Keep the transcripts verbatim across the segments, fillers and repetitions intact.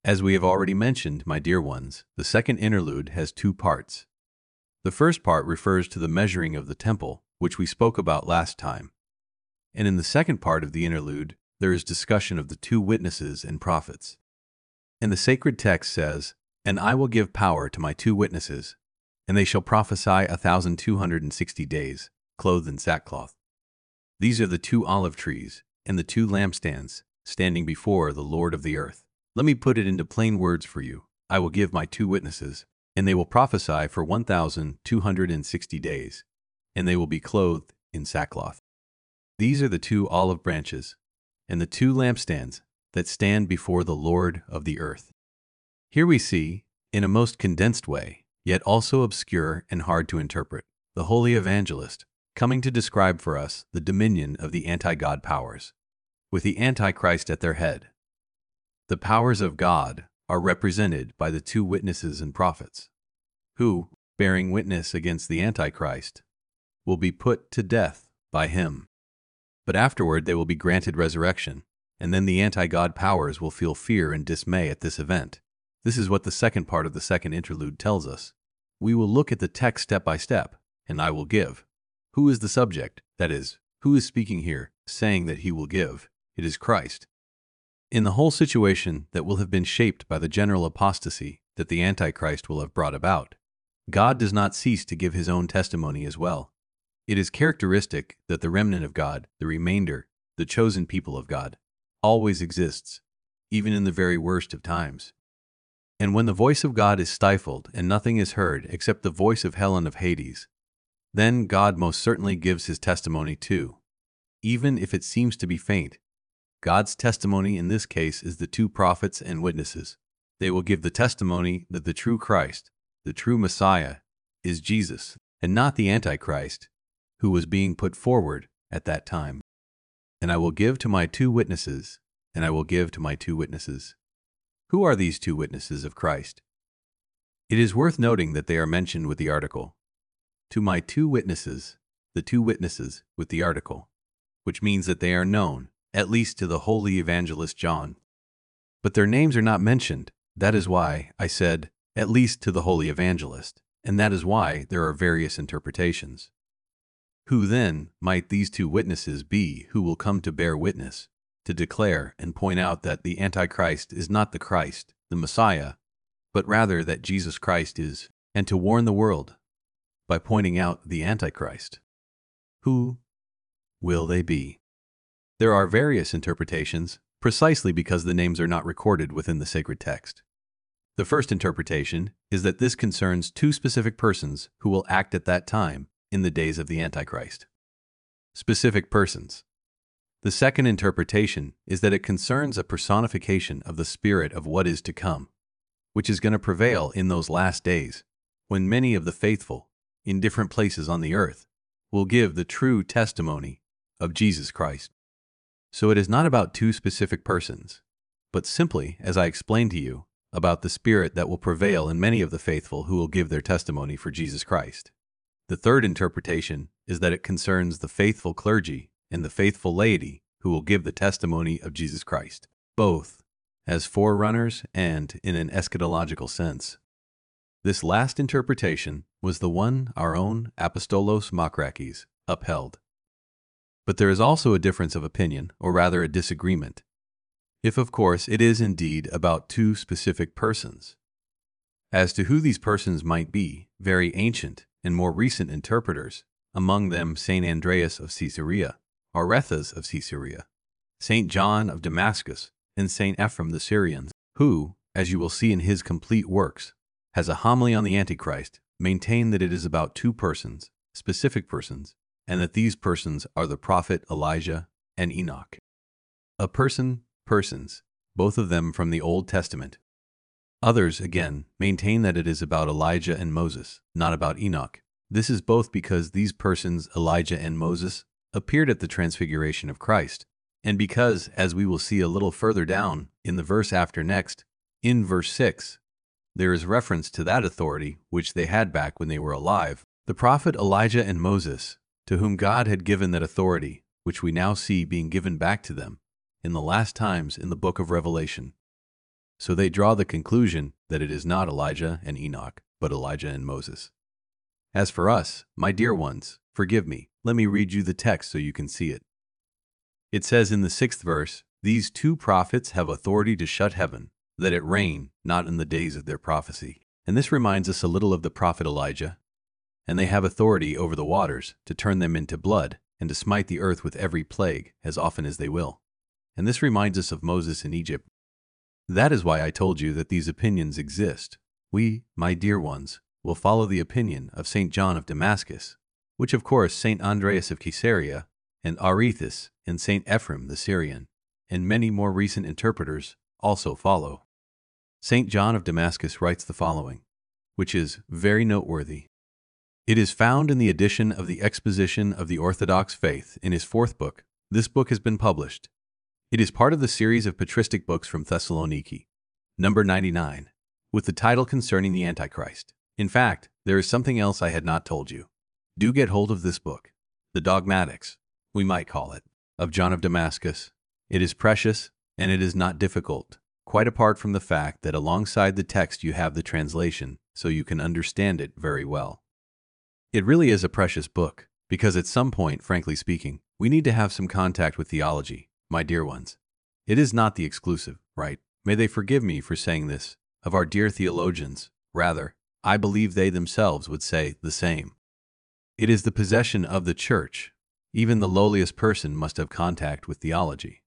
As we have already mentioned, my dear ones, the second interlude has two parts. The first part refers to the measuring of the temple, which we spoke about last time. And in the second part of the interlude, there is discussion of the two witnesses and prophets. And the sacred text says, "And I will give power to my two witnesses, and they shall prophesy a thousand two hundred and sixty days, clothed in sackcloth." These are the two olive trees and the two lampstands standing before the Lord of the earth. Let me put it into plain words for you. I will give my two witnesses, and they will prophesy for one thousand two hundred and sixty days, and they will be clothed in sackcloth. These are the two olive branches and the two lampstands that stand before the Lord of the earth. Here we see, in a most condensed way, yet also obscure and hard to interpret, the holy evangelist coming to describe for us the dominion of the anti-God powers, with the Antichrist at their head. The powers of God are represented by the two witnesses and prophets, who, bearing witness against the Antichrist, will be put to death by him. But afterward they will be granted resurrection, and then the anti-God powers will feel fear and dismay at this event. This is what the second part of the second interlude tells us. We will look at the text step by step, and I will give. Who is the subject? That is, who is speaking here, saying that he will give? It is Christ. In the whole situation that will have been shaped by the general apostasy that the Antichrist will have brought about, God does not cease to give his own testimony as well. It is characteristic that the remnant of God, the remainder, the chosen people of God, always exists, even in the very worst of times. And when the voice of God is stifled and nothing is heard except the voice of hell and of Hades, then God most certainly gives his testimony too. Even if it seems to be faint, God's testimony in this case is the two prophets and witnesses. They will give the testimony that the true Christ, the true Messiah, is Jesus, and not the Antichrist, who was being put forward at that time. And I will give to my two witnesses, and I will give to my two witnesses. Who are these two witnesses of Christ? It is worth noting that they are mentioned with the article. To my two witnesses, the two witnesses with the article, which means that they are known, at least to the holy evangelist John. But their names are not mentioned. That is why I said, at least to the holy evangelist, and that is why there are various interpretations. Who then might these two witnesses be who will come to bear witness, to declare and point out that the Antichrist is not the Christ, the Messiah, but rather that Jesus Christ is, and to warn the world by pointing out the Antichrist? Who will they be? There are various interpretations, precisely because the names are not recorded within the sacred text. The first interpretation is that this concerns two specific persons who will act at that time in the days of the Antichrist. Specific persons. The second interpretation is that it concerns a personification of the spirit of what is to come, which is going to prevail in those last days, when many of the faithful, in different places on the earth, will give the true testimony of Jesus Christ. So it is not about two specific persons, but simply, as I explained to you, about the spirit that will prevail in many of the faithful who will give their testimony for Jesus Christ. The third interpretation is that it concerns the faithful clergy and the faithful laity who will give the testimony of Jesus Christ, both as forerunners and in an eschatological sense. This last interpretation was the one our own Apostolos Makrakis upheld. But there is also a difference of opinion, or rather a disagreement, if of course it is indeed about two specific persons. As to who these persons might be, very ancient and more recent interpreters, among them Saint Andreas of Caesarea, Arethes of Caesarea, Saint John of Damascus, and Saint Ephraim the Syrian, who, as you will see in his complete works, has a homily on the Antichrist, maintain that it is about two persons, specific persons, and that these persons are the prophet Elijah and Enoch. A person, persons, both of them from the Old Testament. Others, again, maintain that it is about Elijah and Moses, not about Enoch. This is both because these persons, Elijah and Moses, appeared at the transfiguration of Christ, and because, as we will see a little further down in the verse after next, in verse six, there is reference to that authority which they had back when they were alive. The prophet Elijah and Moses, to whom God had given that authority, which we now see being given back to them in the last times in the book of Revelation. So they draw the conclusion that it is not Elijah and Enoch, but Elijah and Moses. As for us, my dear ones, forgive me. Let me read you the text so you can see it. It says in the sixth verse, "These two prophets have authority to shut heaven, that it rain not in the days of their prophecy." And this reminds us a little of the prophet Elijah. And they have authority over the waters to turn them into blood and to smite the earth with every plague as often as they will. And this reminds us of Moses in Egypt. That is why I told you that these opinions exist. We, my dear ones, will follow the opinion of Saint John of Damascus, which of course Saint Andreas of Caesarea, and Arethes, and Saint Ephraim the Syrian, and many more recent interpreters also follow. Saint John of Damascus writes the following, which is very noteworthy. It is found in the edition of the Exposition of the Orthodox Faith in his fourth book. This book has been published. It is part of the series of patristic books from Thessaloniki, number ninety-nine, with the title concerning the Antichrist. In fact, there is something else I had not told you. Do get hold of this book, the Dogmatics, we might call it, of John of Damascus. It is precious, and it is not difficult, quite apart from the fact that alongside the text you have the translation, so you can understand it very well. It really is a precious book, because at some point, frankly speaking, we need to have some contact with theology, my dear ones. It is not the exclusive, right? May they forgive me for saying this, of our dear theologians. Rather, I believe they themselves would say the same. It is the possession of the Church. Even the lowliest person must have contact with theology.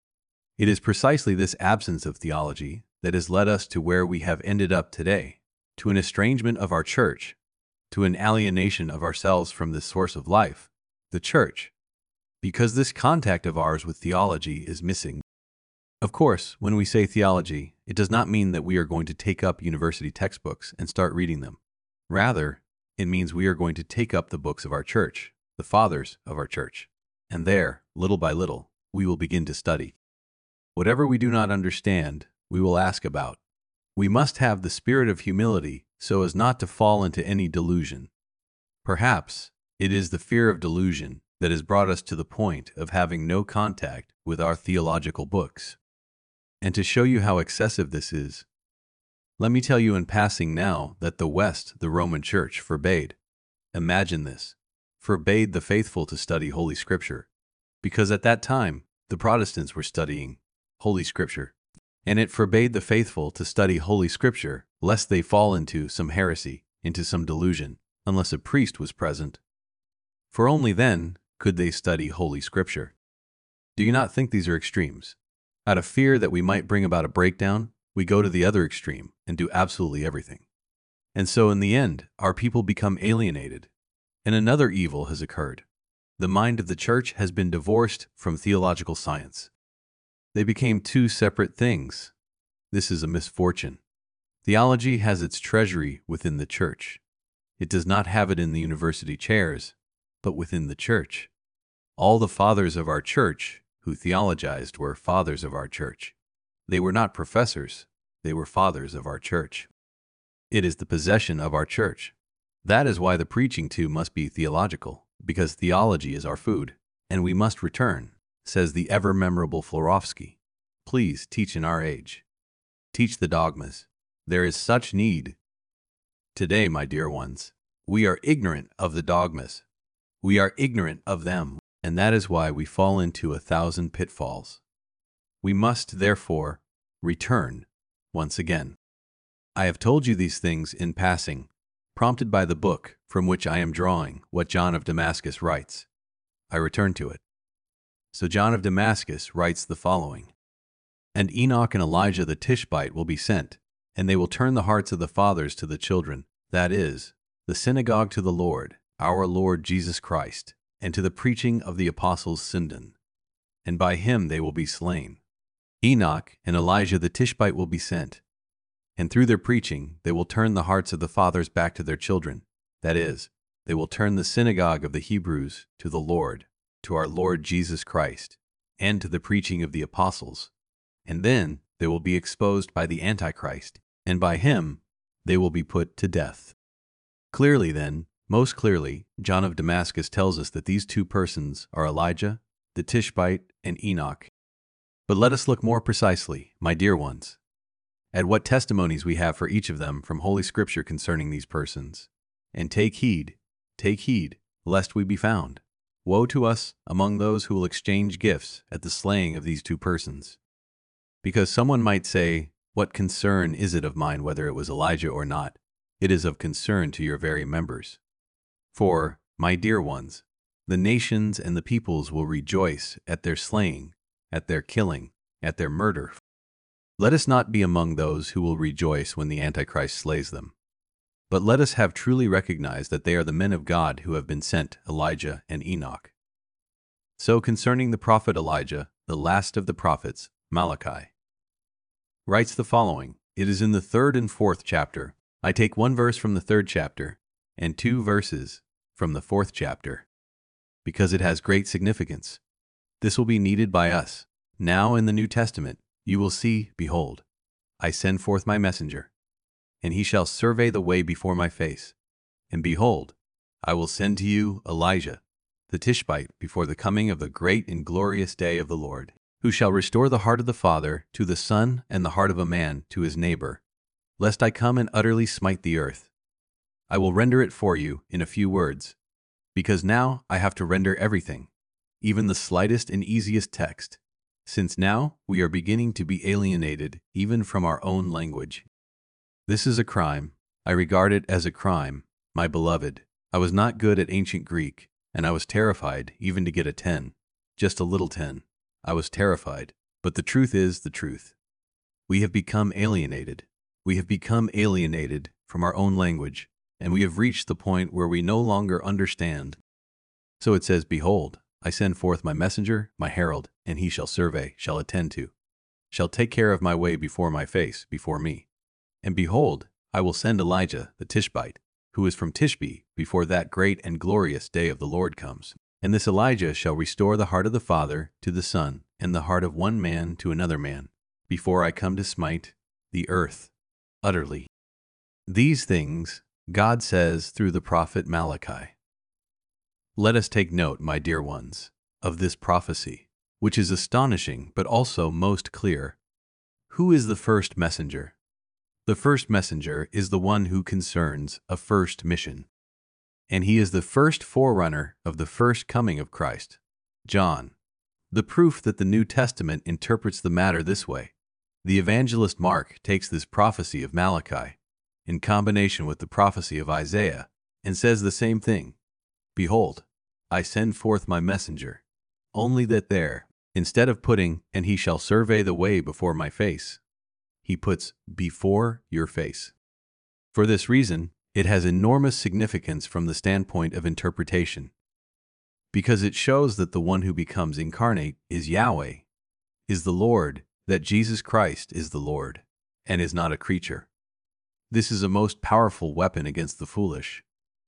It is precisely this absence of theology that has led us to where we have ended up today, to an estrangement of our Church, to an alienation of ourselves from this source of life, the Church, because this contact of ours with theology is missing. Of course, when we say theology, it does not mean that we are going to take up university textbooks and start reading them. Rather, it means we are going to take up the books of our Church, the fathers of our Church, and there, little by little, we will begin to study. Whatever we do not understand, we will ask about. We must have the spirit of humility so as not to fall into any delusion. Perhaps it is the fear of delusion that has brought us to the point of having no contact with our theological books. And to show you how excessive this is, let me tell you in passing now that the West, the Roman Church, forbade, imagine this, forbade the faithful to study Holy Scripture, because at that time the Protestants were studying Holy Scripture. And it forbade the faithful to study Holy Scripture, lest they fall into some heresy, into some delusion, unless a priest was present. For only then could they study Holy Scripture. Do you not think these are extremes? Out of fear that we might bring about a breakdown, we go to the other extreme and do absolutely everything. And so in the end, our people become alienated. And another evil has occurred. The mind of the Church has been divorced from theological science. They became two separate things. This is a misfortune. Theology has its treasury within the Church. It does not have it in the university chairs, but within the Church. All the fathers of our Church who theologized were fathers of our Church. They were not professors, they were fathers of our Church. It is the possession of our Church. That is why the preaching too must be theological, because theology is our food, and we must return, says the ever-memorable Florovsky. Please teach in our age. Teach the dogmas. There is such need. Today, my dear ones, we are ignorant of the dogmas. We are ignorant of them, and that is why we fall into a thousand pitfalls. We must, therefore, return once again. I have told you these things in passing, prompted by the book from which I am drawing what John of Damascus writes. I return to it. So John of Damascus writes the following, "And Enoch and Elijah the Tishbite will be sent, and they will turn the hearts of the fathers to the children, that is, the synagogue to the Lord, our Lord Jesus Christ, and to the preaching of the apostles Sindan. And by him they will be slain. Enoch and Elijah the Tishbite will be sent, and through their preaching they will turn the hearts of the fathers back to their children, that is, they will turn the synagogue of the Hebrews to the Lord, to our Lord Jesus Christ, and to the preaching of the apostles. And then they will be exposed by the Antichrist, and by him they will be put to death." Clearly then, most clearly, John of Damascus tells us that these two persons are Elijah, the Tishbite, and Enoch. But let us look more precisely, my dear ones. at what testimonies we have for each of them from Holy Scripture concerning these persons. And take heed, take heed, lest we be found. Woe to us among those who will exchange gifts at the slaying of these two persons. Because someone might say, what concern is it of mine whether it was Elijah or not? It is of concern to your very members. For, my dear ones, the nations and the peoples will rejoice at their slaying, at their killing, at their murder. Let us not be among those who will rejoice when the Antichrist slays them. But let us have truly recognized that they are the men of God who have been sent, Elijah and Enoch. So concerning the prophet Elijah, the last of the prophets, Malachi writes the following. It is in the third and fourth chapter. I take one verse from the third chapter and two verses from the fourth chapter, because it has great significance. This will be needed by us. Now in the New Testament, you will see, behold, I send forth my messenger, and he shall survey the way before my face. And behold, I will send to you Elijah, the Tishbite, before the coming of the great and glorious day of the Lord, who shall restore the heart of the father to the son and the heart of a man to his neighbor, lest I come and utterly smite the earth. I will render it for you in a few words, because now I have to render everything, even the slightest and easiest text, since now we are beginning to be alienated even from our own language. This is a crime. I regard it as a crime, my beloved. I was not good at ancient Greek, and I was terrified even to get a ten, just a little ten. I was terrified, but the truth is the truth. We have become alienated. We have become alienated from our own language, and we have reached the point where we no longer understand. So it says, behold, I send forth my messenger, my herald, and he shall survey, shall attend to, shall take care of my way before my face, before me. And behold, I will send Elijah the Tishbite, who is from Tishbe, before that great and glorious day of the Lord comes. And this Elijah shall restore the heart of the father to the son, and the heart of one man to another man, before I come to smite the earth utterly. These things God says through the prophet Malachi. Let us take note, my dear ones, of this prophecy, which is astonishing but also most clear. Who is the first messenger? The first messenger is the one who concerns a first mission, and he is the first forerunner of the first coming of Christ, John. The proof that the New Testament interprets the matter this way. The evangelist Mark takes this prophecy of Malachi in combination with the prophecy of Isaiah and says the same thing. Behold, I send forth my messenger, only that there, instead of putting, and he shall survey the way before my face, he puts before your face. For this reason, it has enormous significance from the standpoint of interpretation, because it shows that the one who becomes incarnate is Yahweh, is the Lord, that Jesus Christ is the Lord, and is not a creature. This is a most powerful weapon against the foolish,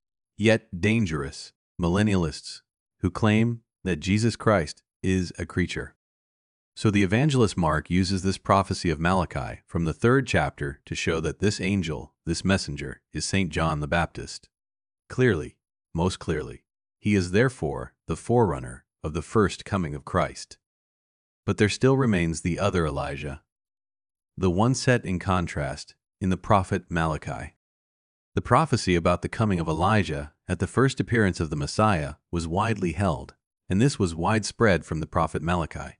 yet dangerous, millennialists who claim that Jesus Christ is a creature. So the evangelist Mark uses this prophecy of Malachi from the third chapter to show that this angel, this messenger, is Saint John the Baptist. Clearly, most clearly, he is therefore the forerunner of the first coming of Christ. But there still remains the other Elijah, the one set in contrast in the prophet Malachi. The prophecy about the coming of Elijah at the first appearance of the Messiah was widely held, and this was widespread from the prophet Malachi.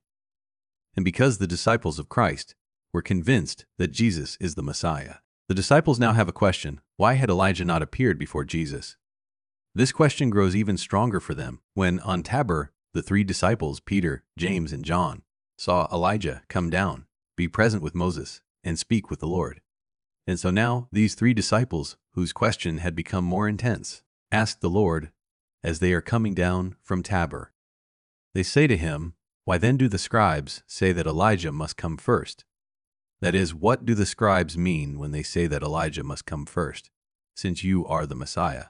And because the disciples of Christ were convinced that Jesus is the Messiah, the disciples now have a question: why had Elijah not appeared before Jesus? This question grows even stronger for them when, on Tabor, the three disciples, Peter, James, and John, saw Elijah come down, be present with Moses, and speak with the Lord. And so now these three disciples, whose question had become more intense, ask the Lord as they are coming down from Tabor. They say to him, "Why then do the scribes say that Elijah must come first?" That is, what do the scribes mean when they say that Elijah must come first, since you are the Messiah?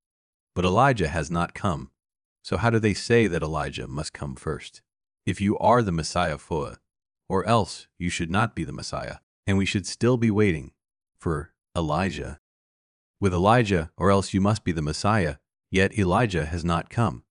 But Elijah has not come, so how do they say that Elijah must come first? If you are the Messiah for, or else you should not be the Messiah, and we should still be waiting for Elijah. With Elijah, or else you must be the Messiah, yet Elijah has not come.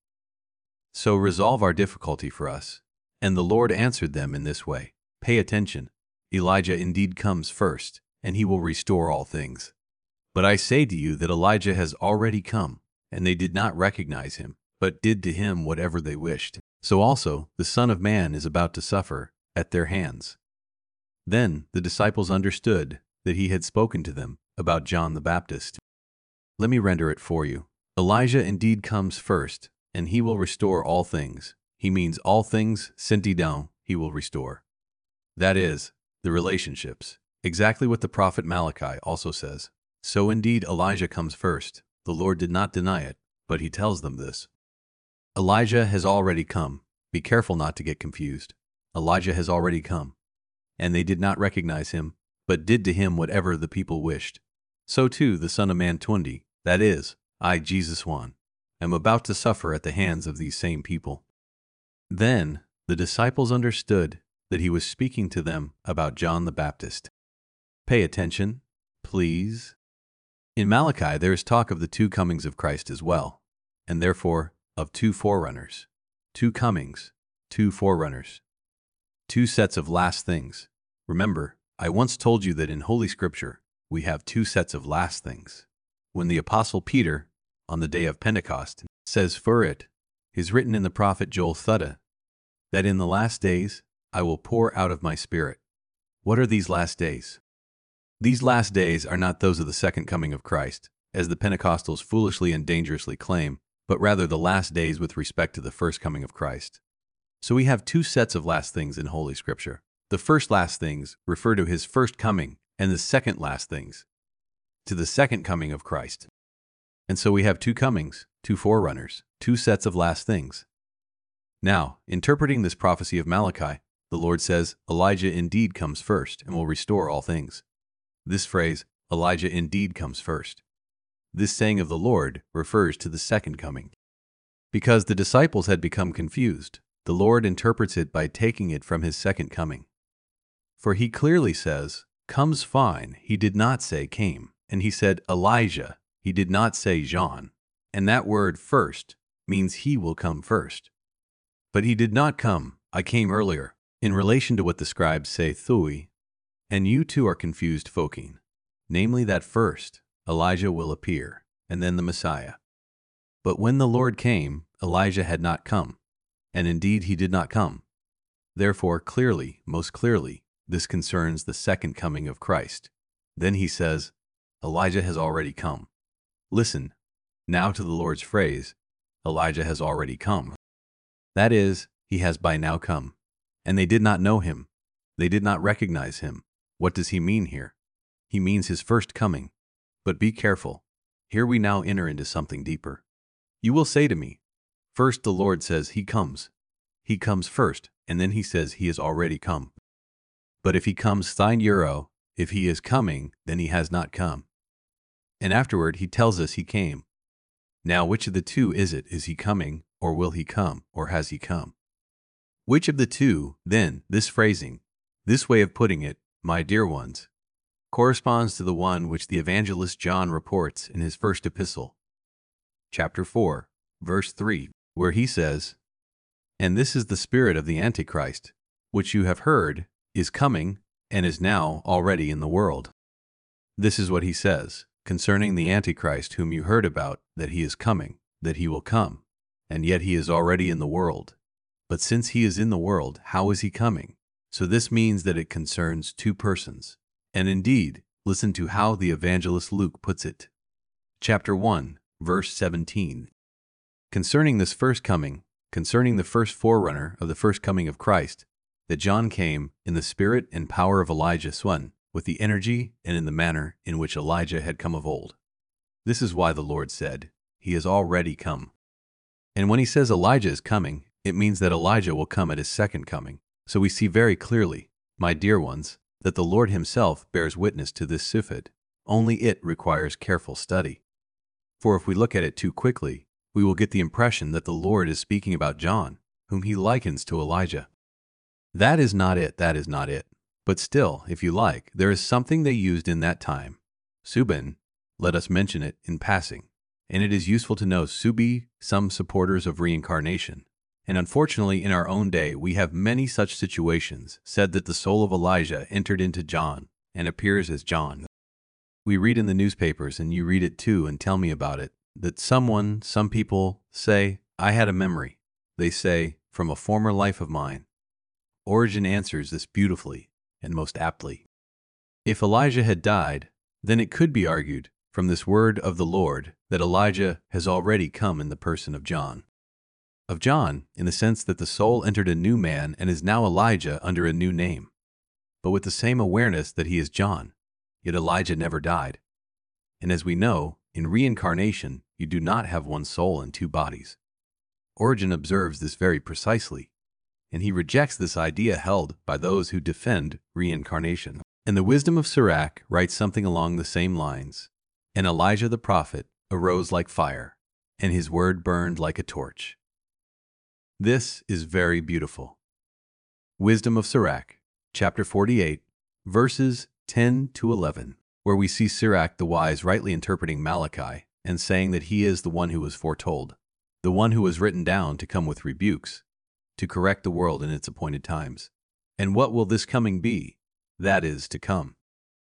So resolve our difficulty for us. And the Lord answered them in this way. Pay attention. Elijah indeed comes first, and he will restore all things. But I say to you that Elijah has already come, and they did not recognize him, but did to him whatever they wished. So also the Son of Man is about to suffer at their hands." Then the disciples understood that he had spoken to them about John the Baptist. Let me render it for you. Elijah indeed comes first, and he will restore all things. He means all things senti down, he will restore. That is, the relationships. Exactly what the prophet Malachi also says. So indeed Elijah comes first. The Lord did not deny it, but he tells them this. Elijah has already come. Be careful not to get confused. Elijah has already come. And they did not recognize him, but did to him whatever the people wished. So too the Son of Man twenty, that is, I, Jesus one, am about to suffer at the hands of these same people. Then the disciples understood that he was speaking to them about John the Baptist. Pay attention, please. In Malachi there is talk of the two comings of Christ as well, and therefore of two forerunners. Two comings, two forerunners. Two sets of last things. Remember, I once told you that in Holy Scripture we have two sets of last things. When the Apostle Peter, on the day of Pentecost, says for it, is written in the prophet Joel Thutta, that in the last days I will pour out of my Spirit. What are these last days? These last days are not those of the second coming of Christ, as the Pentecostals foolishly and dangerously claim, but rather the last days with respect to the first coming of Christ. So we have two sets of last things in Holy Scripture. The first last things refer to his first coming, and the second last things to the second coming of Christ. And so we have two comings, two forerunners, two sets of last things. Now, interpreting this prophecy of Malachi, the Lord says, Elijah indeed comes first and will restore all things. This phrase, Elijah indeed comes first. This saying of the Lord refers to the second coming. Because the disciples had become confused, the Lord interprets it by taking it from his second coming. For he clearly says, comes fine, he did not say came, and he said Elijah, he did not say John, and that word first means he will come first. But he did not come, I came earlier, in relation to what the scribes say thui, and you too are confused folking, namely that first Elijah will appear, and then the Messiah. But when the Lord came, Elijah had not come, and indeed he did not come. Therefore, clearly, most clearly, this concerns the second coming of Christ. Then he says, Elijah has already come. Listen, now to the Lord's phrase, Elijah has already come. That is, he has by now come. And they did not know him. They did not recognize him. What does he mean here? He means his first coming. But be careful. Here we now enter into something deeper. You will say to me, first the Lord says he comes. He comes first, and then he says he has already come. But if he comes thine euro, if he is coming, then he has not come. And afterward he tells us he came. Now which of the two is it? Is he coming, or will he come, or has he come? Which of the two, then, this phrasing, this way of putting it, my dear ones, corresponds to the one which the evangelist John reports in his first epistle, chapter four, verse three, where he says, And this is the spirit of the Antichrist, which you have heard, is coming, and is now already in the world. This is what he says concerning the Antichrist whom you heard about, that he is coming, that he will come, and yet he is already in the world. But since he is in the world, how is he coming? So this means that it concerns two persons. And indeed, listen to how the evangelist Luke puts it. Chapter one, verse seventeen. Concerning this first coming, concerning the first forerunner of the first coming of Christ, that John came in the spirit and power of Elijah son, with the energy and in the manner in which Elijah had come of old. This is why the Lord said, He has already come. And when he says Elijah is coming, it means that Elijah will come at his second coming. So we see very clearly, my dear ones, that the Lord himself bears witness to this sifid. Only it requires careful study. For if we look at it too quickly, we will get the impression that the Lord is speaking about John, whom he likens to Elijah. That is not it, that is not it. But still, if you like, there is something they used in that time. Subin, let us mention it in passing. And it is useful to know Subi, some supporters of reincarnation, And unfortunately, in our own day, we have many such situations said that the soul of Elijah entered into John and appears as John. We read in the newspapers, and you read it too and tell me about it, that someone, some people say, I had a memory. They say, from a former life of mine. Origen answers this beautifully and most aptly. If Elijah had died, then it could be argued from this word of the Lord that Elijah has already come in the person of John. Of John, in the sense that the soul entered a new man and is now Elijah under a new name, but with the same awareness that he is John, yet Elijah never died. And as we know, in reincarnation, you do not have one soul in two bodies. Origen observes this very precisely, and he rejects this idea held by those who defend reincarnation. And the Wisdom of Sirach writes something along the same lines. And Elijah the prophet arose like fire, and his word burned like a torch. This is very beautiful. Wisdom of Sirach, chapter forty-eight, verses ten to eleven, where we see Sirach the wise rightly interpreting Malachi and saying that he is the one who was foretold, the one who was written down to come with rebukes, to correct the world in its appointed times. And what will this coming be? That is to come.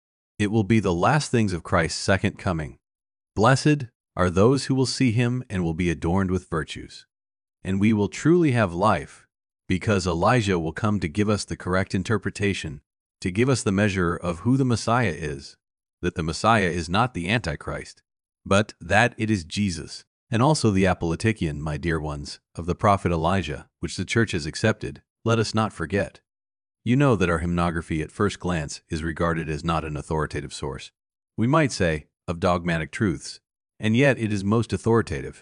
It will be the last things of Christ's second coming. Blessed are those who will see him and will be adorned with virtues. And we will truly have life, because Elijah will come to give us the correct interpretation, to give us the measure of who the Messiah is, that the Messiah is not the Antichrist, but that it is Jesus, and also the Apollytikion, my dear ones, of the prophet Elijah, which the Church has accepted, let us not forget. You know that our hymnography at first glance is regarded as not an authoritative source. We might say, of dogmatic truths, and yet it is most authoritative.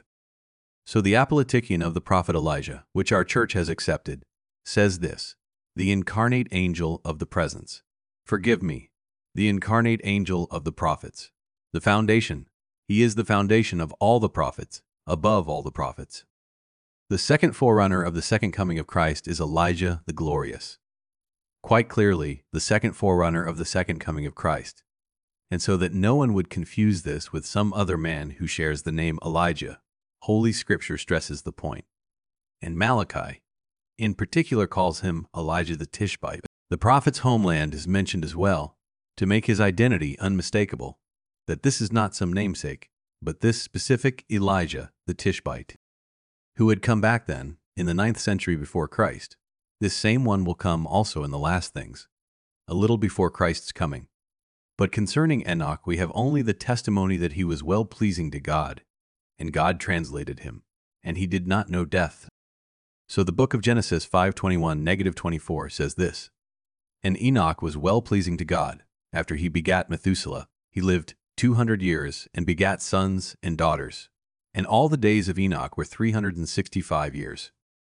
So the Apollytikion of the prophet Elijah, which our Church has accepted, says this, the incarnate angel of the presence. Forgive me, the incarnate angel of the prophets. The foundation. He is the foundation of all the prophets, above all the prophets. The second forerunner of the second coming of Christ is Elijah the glorious. Quite clearly, the second forerunner of the second coming of Christ. And so that no one would confuse this with some other man who shares the name Elijah, Holy Scripture stresses the point. And Malachi, in particular, calls him Elijah the Tishbite. The prophet's homeland is mentioned as well, to make his identity unmistakable, that this is not some namesake, but this specific Elijah the Tishbite, who had come back then, in the ninth century before Christ. This same one will come also in the last things, a little before Christ's coming. But concerning Enoch, we have only the testimony that he was well-pleasing to God, and God translated him, and he did not know death. So the book of Genesis five twenty-one, negative twenty-four says this, and Enoch was well-pleasing to God. After he begat Methuselah, he lived two hundred years, and begat sons and daughters. And all the days of Enoch were three hundred and sixty-five years.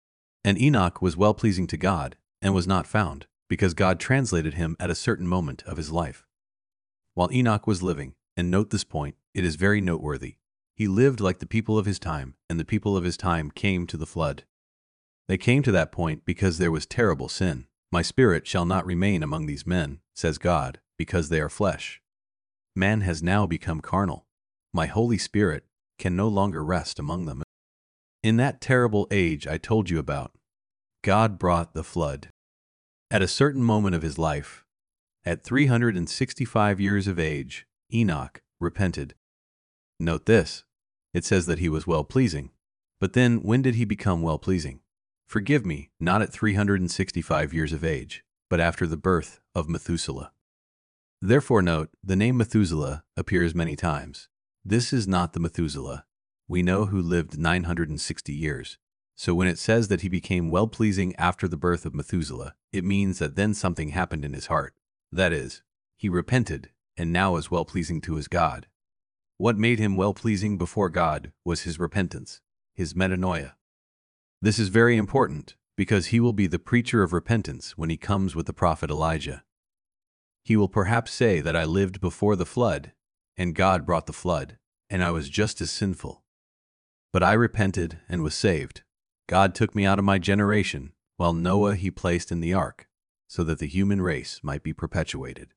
And Enoch was well-pleasing to God, and was not found, because God translated him at a certain moment of his life. While Enoch was living, and note this point, it is very noteworthy, he lived like the people of his time, and the people of his time came to the flood. They came to that point because there was terrible sin. My spirit shall not remain among these men, says God, because they are flesh. Man has now become carnal. My Holy Spirit can no longer rest among them. In that terrible age I told you about, God brought the flood. At a certain moment of his life, at three hundred sixty-five years of age, Enoch repented. Note this, it says that he was well-pleasing. But then, when did he become well-pleasing? Forgive me, not at three hundred sixty-five years of age, but after the birth of Methuselah. Therefore note, the name Methuselah appears many times. This is not the Methuselah we know who lived nine hundred sixty years. So when it says that he became well-pleasing after the birth of Methuselah, it means that then something happened in his heart. That is, he repented, and now is well-pleasing to his God. What made him well-pleasing before God was his repentance, his metanoia. This is very important, because he will be the preacher of repentance when he comes with the prophet Elijah. He will perhaps say that I lived before the flood, and God brought the flood, and I was just as sinful. But I repented and was saved. God took me out of my generation, while Noah he placed in the ark, so that the human race might be perpetuated.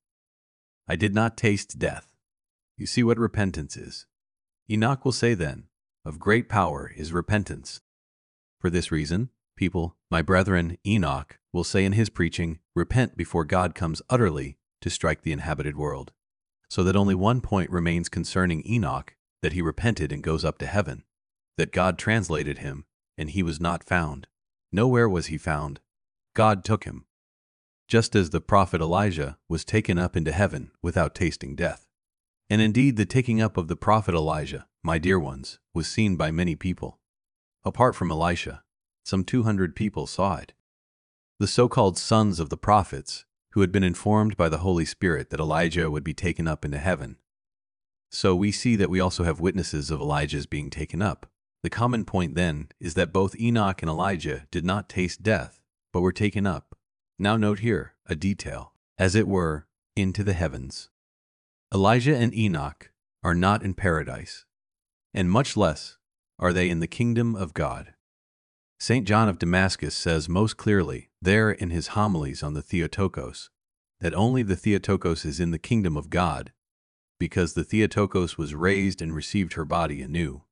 I did not taste death. You see what repentance is. Enoch will say then, of great power is repentance. For this reason, people, my brethren, Enoch, will say in his preaching, repent before God comes utterly to strike the inhabited world. So that only one point remains concerning Enoch, that he repented and goes up to heaven, that God translated him, and he was not found. Nowhere was he found. God took him. Just as the prophet Elijah was taken up into heaven without tasting death. And indeed the taking up of the prophet Elijah, my dear ones, was seen by many people. Apart from Elisha, some two hundred people saw it. The so-called sons of the prophets, who had been informed by the Holy Spirit that Elijah would be taken up into heaven. So we see that we also have witnesses of Elijah's being taken up. The common point then is that both Enoch and Elijah did not taste death, but were taken up. Now note here a detail, as it were, into the heavens. Elijah and Enoch are not in paradise, and much less are they in the kingdom of God. Saint John of Damascus says most clearly there in his homilies on the Theotokos that only the Theotokos is in the kingdom of God, because the Theotokos was raised and received her body anew.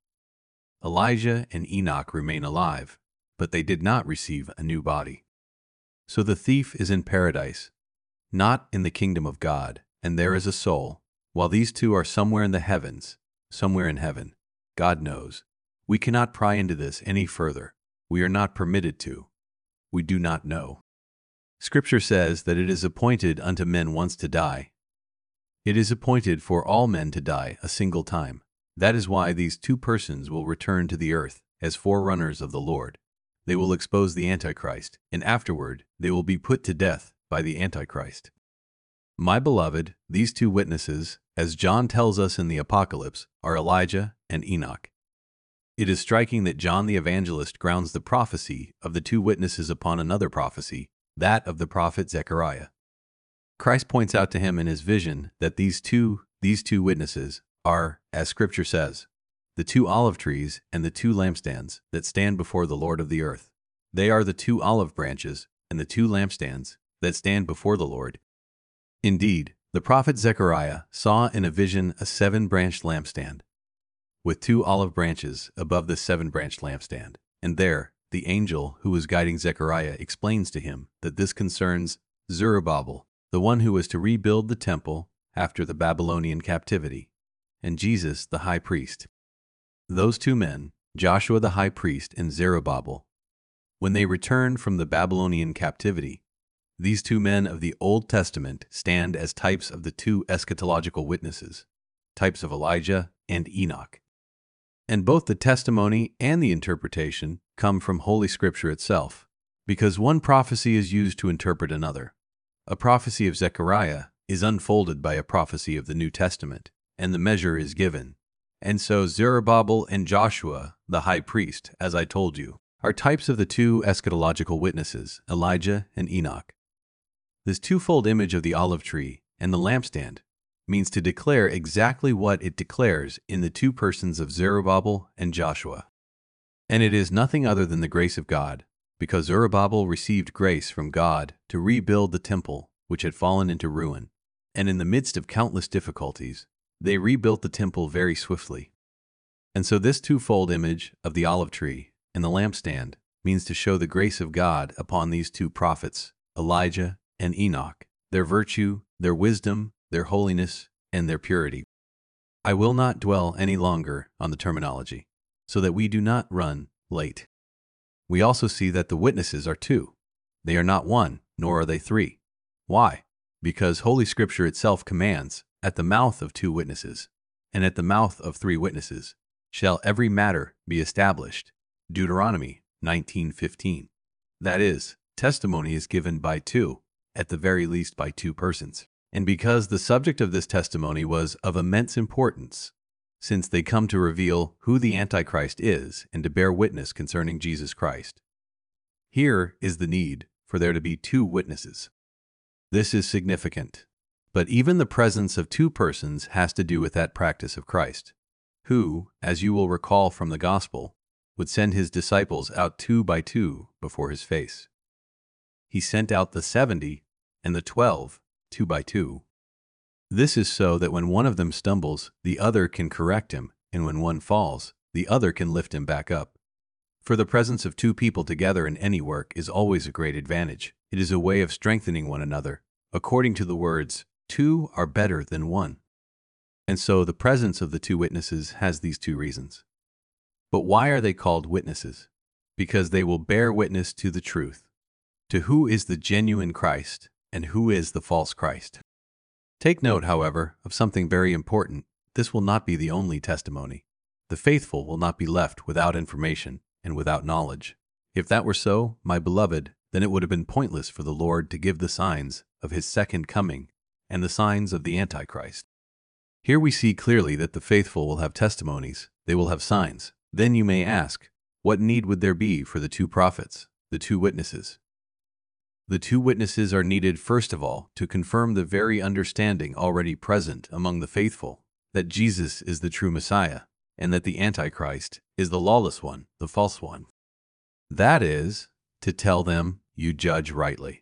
Elijah and Enoch remain alive, but they did not receive a new body. So the thief is in paradise, not in the kingdom of God, and there is a soul, while these two are somewhere in the heavens, somewhere in heaven. God knows. We cannot pry into this any further. We are not permitted to. We do not know. Scripture says that it is appointed unto men once to die. It is appointed for all men to die a single time. That is why these two persons will return to the earth as forerunners of the Lord. They will expose the Antichrist, and afterward they will be put to death by the Antichrist. My beloved, these two witnesses, as John tells us in the Apocalypse, are Elijah and Enoch. It is striking that John the Evangelist grounds the prophecy of the two witnesses upon another prophecy, that of the prophet Zechariah. Christ points out to him in his vision that these two, these two witnesses are, as Scripture says, the two olive trees and the two lampstands that stand before the Lord of the earth. They are the two olive branches and the two lampstands that stand before the Lord. Indeed, the prophet Zechariah saw in a vision a seven-branched lampstand, with two olive branches above the seven-branched lampstand. And there, the angel who was guiding Zechariah explains to him that this concerns Zerubbabel, the one who was to rebuild the temple after the Babylonian captivity, and Jesus the high priest. Those two men, Joshua the high priest and Zerubbabel, when they returned from the Babylonian captivity, these two men of the Old Testament stand as types of the two eschatological witnesses, types of Elijah and Enoch. And both the testimony and the interpretation come from Holy Scripture itself, because one prophecy is used to interpret another. A prophecy of Zechariah is unfolded by a prophecy of the New Testament, and the measure is given. And so Zerubbabel and Joshua, the high priest, as I told you, are types of the two eschatological witnesses, Elijah and Enoch. This twofold image of the olive tree and the lampstand means to declare exactly what it declares in the two persons of Zerubbabel and Joshua. And it is nothing other than the grace of God, because Zerubbabel received grace from God to rebuild the temple which had fallen into ruin, and in the midst of countless difficulties, they rebuilt the temple very swiftly. And so this twofold image of the olive tree and the lampstand means to show the grace of God upon these two prophets, Elijah and Enoch, their virtue, their wisdom, their holiness, and their purity. I will not dwell any longer on the terminology, so that we do not run late. We also see that the witnesses are two. They are not one, nor are they three. Why? Because Holy Scripture itself commands, at the mouth of two witnesses, and at the mouth of three witnesses, shall every matter be established. Deuteronomy nineteen fifteen. That is, testimony is given by two, at the very least by two persons. And because the subject of this testimony was of immense importance, since they come to reveal who the Antichrist is and to bear witness concerning Jesus Christ. Here is the need for there to be two witnesses. This is significant. But even the presence of two persons has to do with that practice of Christ, who, as you will recall from the Gospel, would send his disciples out two by two before his face. He sent out the seventy and the twelve two by two. This is so that when one of them stumbles, the other can correct him, and when one falls, the other can lift him back up. For the presence of two people together in any work is always a great advantage. It is a way of strengthening one another, according to the words, two are better than one. And so the presence of the two witnesses has these two reasons. But why are they called witnesses? Because they will bear witness to the truth, to who is the genuine Christ and who is the false Christ. Take note, however, of something very important. This will not be the only testimony. The faithful will not be left without information and without knowledge. If that were so, my beloved, then it would have been pointless for the Lord to give the signs of his second coming and the signs of the Antichrist. Here we see clearly that the faithful will have testimonies, they will have signs. Then you may ask, what need would there be for the two prophets, the two witnesses? The two witnesses are needed first of all to confirm the very understanding already present among the faithful, that Jesus is the true Messiah, and that the Antichrist is the lawless one, the false one. That is, to tell them, you judge rightly.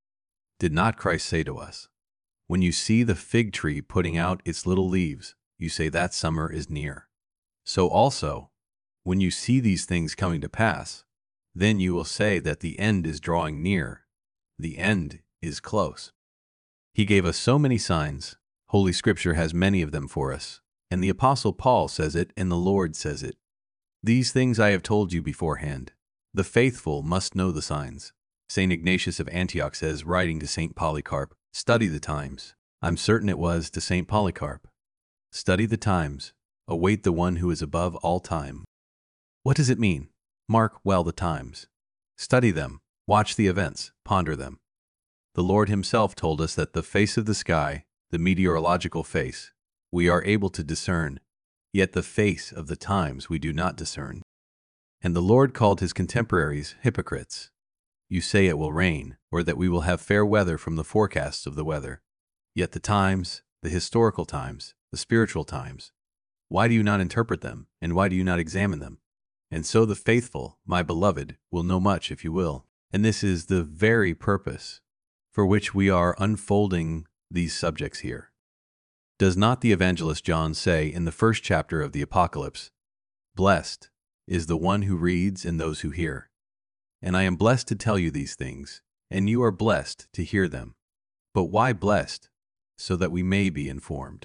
Did not Christ say to us, when you see the fig tree putting out its little leaves, you say that summer is near. So also, when you see these things coming to pass, then you will say that the end is drawing near, the end is close. He gave us so many signs. Holy Scripture has many of them for us, and the Apostle Paul says it and the Lord says it. These things I have told you beforehand. The faithful must know the signs. Saint Ignatius of Antioch says, writing to Saint Polycarp, study the times. I'm certain it was to Saint Polycarp. Study the times. Await the one who is above all time. What does it mean? Mark well the times. Study them. Watch the events. Ponder them. The Lord himself told us that the face of the sky, the meteorological face, we are able to discern, yet the face of the times we do not discern. And the Lord called his contemporaries hypocrites. You say it will rain, or that we will have fair weather from the forecasts of the weather. Yet the times, the historical times, the spiritual times, why do you not interpret them, and why do you not examine them? And so the faithful, my beloved, will know much if you will. And this is the very purpose for which we are unfolding these subjects here. Does not the evangelist John say in the first chapter of the Apocalypse, blessed is the one who reads and those who hear. And I am blessed to tell you these things, and you are blessed to hear them. But why blessed? So that we may be informed.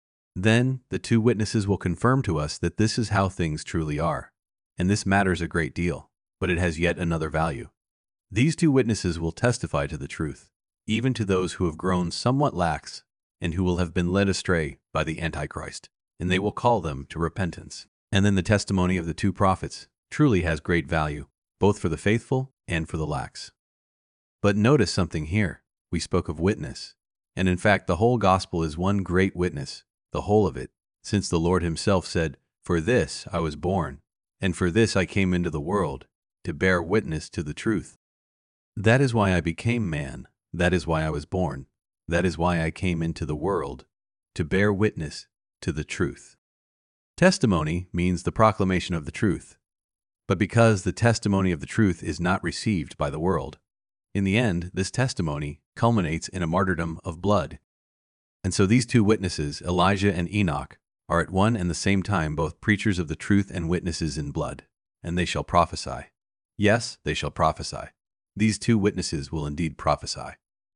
Then the two witnesses will confirm to us that this is how things truly are. And this matters a great deal, but it has yet another value. These two witnesses will testify to the truth, even to those who have grown somewhat lax and who will have been led astray by the Antichrist, and they will call them to repentance. And then the testimony of the two prophets truly has great value, both for the faithful and for the lax. But notice something here. We spoke of witness, and in fact the whole gospel is one great witness, the whole of it, since the Lord himself said, for this I was born, and for this I came into the world, to bear witness to the truth. That is why I became man, that is why I was born, that is why I came into the world, to bear witness to the truth. Testimony means the proclamation of the truth. But because the testimony of the truth is not received by the world, in the end, this testimony culminates in a martyrdom of blood. And so these two witnesses, Elijah and Enoch, are at one and the same time both preachers of the truth and witnesses in blood, and they shall prophesy. Yes, they shall prophesy. These two witnesses will indeed prophesy.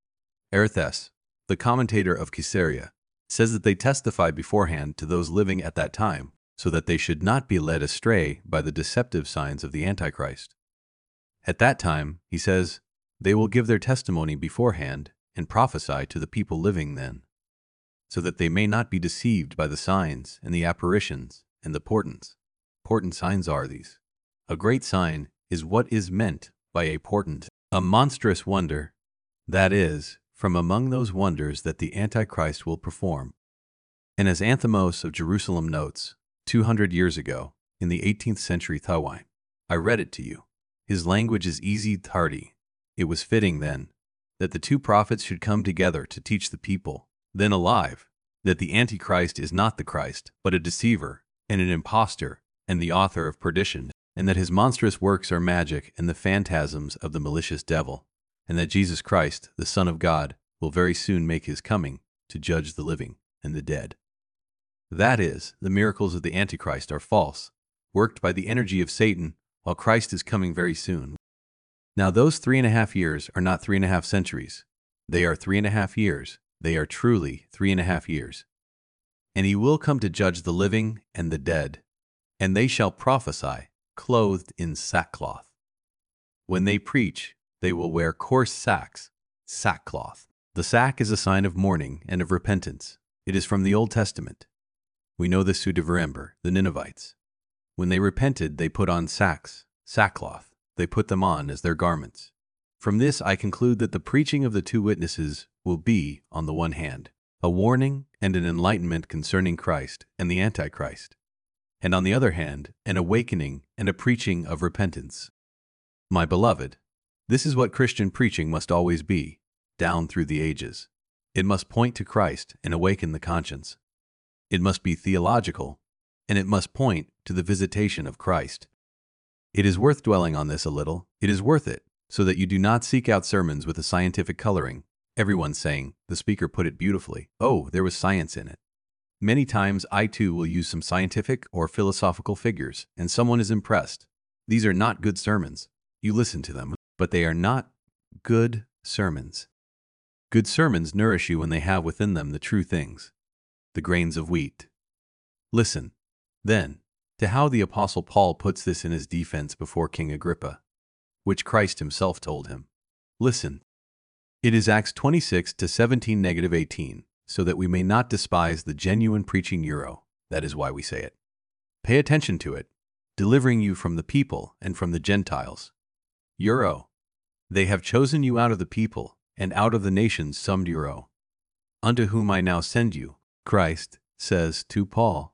Arethes, the commentator of Caesarea, says that they testified beforehand to those living at that time, so that they should not be led astray by the deceptive signs of the Antichrist. At that time, he says, they will give their testimony beforehand and prophesy to the people living then, so that they may not be deceived by the signs and the apparitions and the portents. Portent signs are these. A great sign is what is meant by a portent, a monstrous wonder, that is, from among those wonders that the Antichrist will perform. And as Anthemos of Jerusalem notes, two hundred years ago, in the eighteenth century Thawine, I read it to you. His language is easy tardy. It was fitting then that the two prophets should come together to teach the people, then alive, that the Antichrist is not the Christ, but a deceiver, and an impostor, and the author of perdition, and that his monstrous works are magic and the phantasms of the malicious devil, and that Jesus Christ, the Son of God, will very soon make his coming to judge the living and the dead. That is, the miracles of the Antichrist are false, worked by the energy of Satan, while Christ is coming very soon. Now those three and a half years are not three and a half centuries. They are three and a half years. They are truly three and a half years. And he will come to judge the living and the dead, and they shall prophesy, clothed in sackcloth. When they preach, they will wear coarse sacks, sackcloth. The sack is a sign of mourning and of repentance. It is from the Old Testament. We know this through Devarimber, the Ninevites. When they repented, they put on sacks, sackcloth. They put them on as their garments. From this I conclude that the preaching of the two witnesses will be, on the one hand, a warning and an enlightenment concerning Christ and the Antichrist, and on the other hand, an awakening and a preaching of repentance. My beloved, this is what Christian preaching must always be, down through the ages. It must point to Christ and awaken the conscience. It must be theological, and it must point to the visitation of Christ. It is worth dwelling on this a little. It is worth it, so that you do not seek out sermons with a scientific coloring, everyone saying, the speaker put it beautifully. Oh, there was science in it. Many times I too will use some scientific or philosophical figures, and someone is impressed. These are not good sermons. You listen to them, but they are not good sermons. Good sermons nourish you when they have within them the true things, the grains of wheat. Listen, then, to how the Apostle Paul puts this in his defense before King Agrippa, which Christ himself told him. Listen. It is Acts twenty-six to seventeen negative eighteen, so that we may not despise the genuine preaching euro. That is why we say it. Pay attention to it, delivering you from the people and from the Gentiles. Euro. They have chosen you out of the people, and out of the nations summed euro. Unto whom I now send you, Christ says to Paul.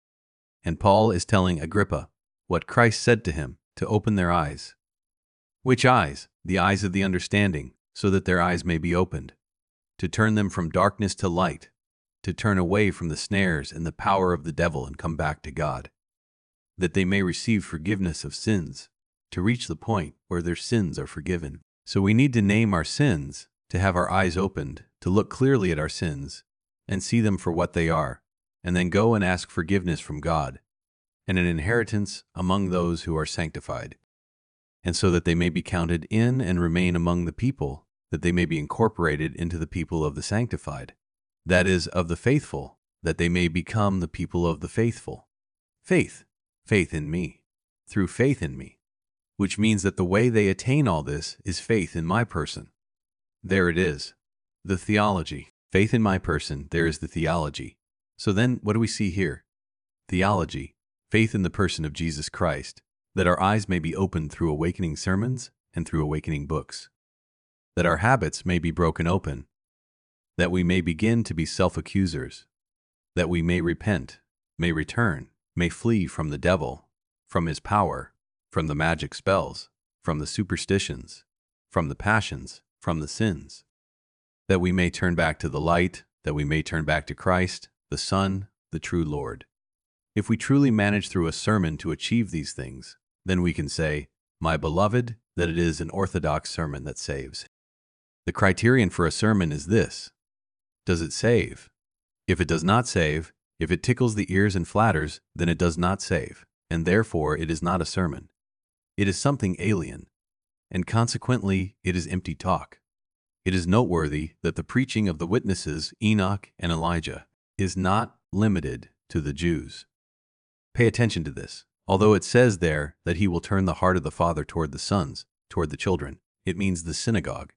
And Paul is telling Agrippa what Christ said to him to open their eyes. Which eyes? The eyes of the understanding, so that their eyes may be opened, to turn them from darkness to light, to turn away from the snares and the power of the devil and come back to God, that they may receive forgiveness of sins, to reach the point where their sins are forgiven. So we need to name our sins, to have our eyes opened, to look clearly at our sins, and see them for what they are, and then go and ask forgiveness from God, and an inheritance among those who are sanctified, and so that they may be counted in and remain among the people, that they may be incorporated into the people of the sanctified, that is, of the faithful, that they may become the people of the faithful. Faith, faith in me, through faith in me, which means that the way they attain all this is faith in my person. There it is, the theology. Faith in my person, there is the theology. So then, what do we see here? Theology, faith in the person of Jesus Christ, that our eyes may be opened through awakening sermons and through awakening books, that our habits may be broken open, that we may begin to be self-accusers, that we may repent, may return, may flee from the devil, from his power, from the magic spells, from the superstitions, from the passions, from the sins, that we may turn back to the light, that we may turn back to Christ, the Son, the true Lord. If we truly manage through a sermon to achieve these things, then we can say, my beloved, that it is an orthodox sermon that saves. The criterion for a sermon is this: does it save? If it does not save, if it tickles the ears and flatters, then it does not save, and therefore it is not a sermon. It is something alien, and consequently it is empty talk. It is noteworthy that the preaching of the witnesses, Enoch and Elijah, is not limited to the Jews. Pay attention to this. Although it says there that he will turn the heart of the father toward the sons, toward the children, it means the synagogue.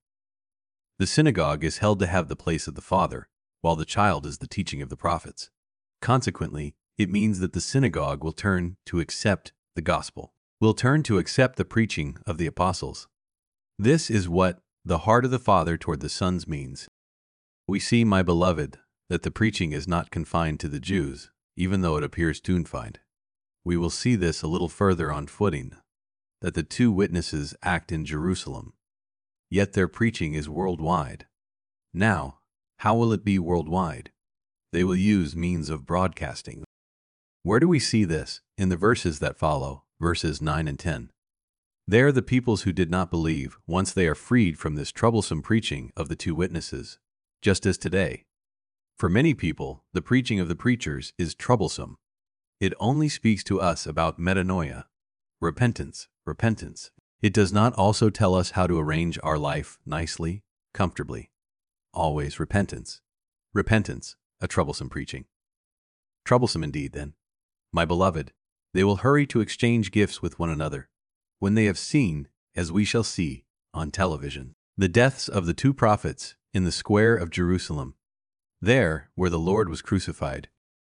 The synagogue is held to have the place of the father, while the child is the teaching of the prophets. Consequently, it means that the synagogue will turn to accept the gospel, will turn to accept the preaching of the apostles. This is what the heart of the father toward the sons means. We see, my beloved, that the preaching is not confined to the Jews, even though it appears to confined. We will see this a little further on footing, that the two witnesses act in Jerusalem, yet their preaching is worldwide. Now, how will it be worldwide? They will use means of broadcasting. Where do we see this? In the verses that follow, verses nine and ten. There the peoples who did not believe, once they are freed from this troublesome preaching of the two witnesses, just as today. For many people, the preaching of the preachers is troublesome. It only speaks to us about metanoia, repentance, repentance. It does not also tell us how to arrange our life nicely, comfortably. Always repentance. Repentance, a troublesome preaching. Troublesome indeed, then. My beloved, they will hurry to exchange gifts with one another, when they have seen, as we shall see, on television, the deaths of the two prophets in the square of Jerusalem, there where the Lord was crucified.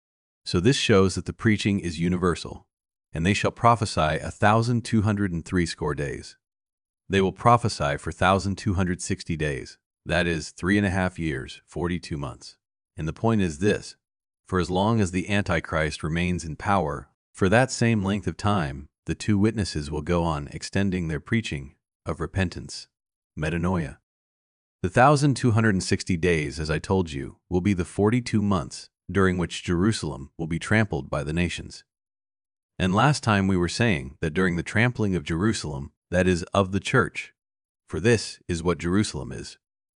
So this shows that the preaching is universal, and they shall prophesy a thousand two hundred and threescore days. They will prophesy for thousand two hundred sixty days, that is, three and a half years, forty-two months. And the point is this, for as long as the Antichrist remains in power, for that same length of time, the two witnesses will go on extending their preaching of repentance, metanoia. The one thousand two hundred sixty days, as I told you, will be the forty-two months during which Jerusalem will be trampled by the nations. And last time we were saying that during the trampling of Jerusalem, that is, of the church, for this is what Jerusalem is.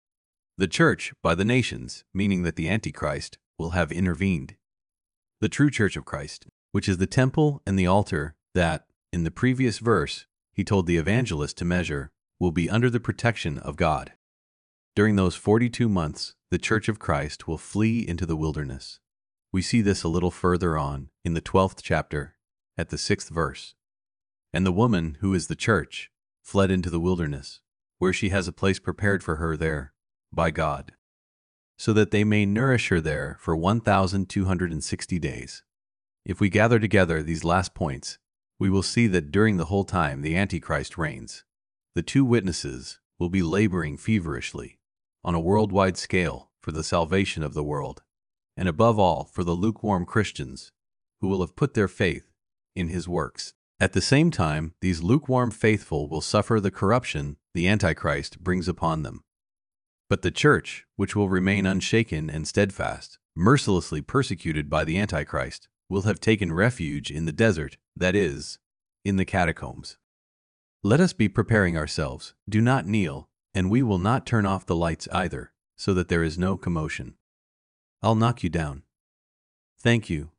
The church by the nations, meaning that the Antichrist will have intervened. The true church of Christ, which is the temple and the altar that, in the previous verse, he told the evangelist to measure, will be under the protection of God. During those forty-two months, the church of Christ will flee into the wilderness. We see this a little further on in the twelfth chapter, at the sixth verse. And the woman, who is the church, fled into the wilderness, where she has a place prepared for her there, by God, so that they may nourish her there for one thousand two hundred sixty days. If we gather together these last points, we will see that during the whole time the Antichrist reigns, the two witnesses will be laboring feverishly, on a worldwide scale, for the salvation of the world, and above all for the lukewarm Christians, who will have put their faith in his works. At the same time, these lukewarm faithful will suffer the corruption the Antichrist brings upon them. But the church, which will remain unshaken and steadfast, mercilessly persecuted by the Antichrist, will have taken refuge in the desert, that is, in the catacombs. Let us be preparing ourselves. Do not kneel, and we will not turn off the lights either, so that there is no commotion. I'll knock you down. Thank you.